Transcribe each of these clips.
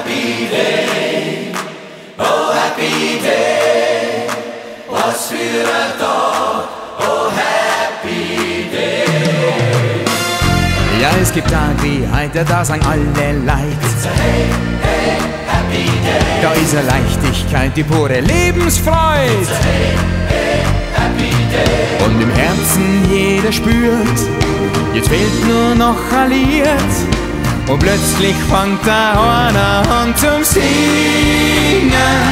happy day, oh happy day, was für ein Tag, oh happy day. Ja, es gibt Tage wie heute, da sagen alle Leid. It's a hey, hey, happy day. Da ist eine Leichtigkeit, die pure Lebensfreude. It's a hey, hey, happy day. Und im Herzen jeder spürt, jetzt fehlt nur noch ein Lied. Und plötzlich fängt der einer an zum Singen.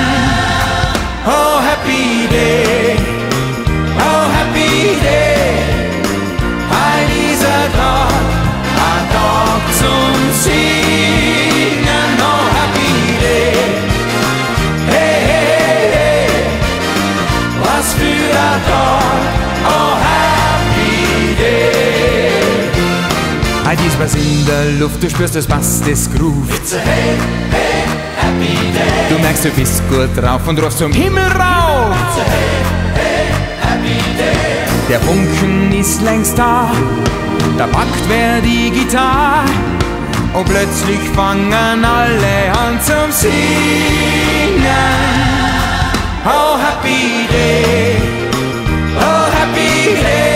Oh happy day, oh happy day, ein dieser Tag, ein Tag zum Singen. Oh happy day, hey, hey, hey, was für ein Tag, oh happy day. Heute ist was in der Luft, du spürst das Bass des Groove. It's a hey, hey, happy day. Du merkst, du bist gut drauf und rufst zum Himmel rauf. It's a hey, hey, happy day. Der Funken ist längst da, da packt wer die Gitarre. Und plötzlich fangen alle an zum Singen. Oh happy day, oh happy day.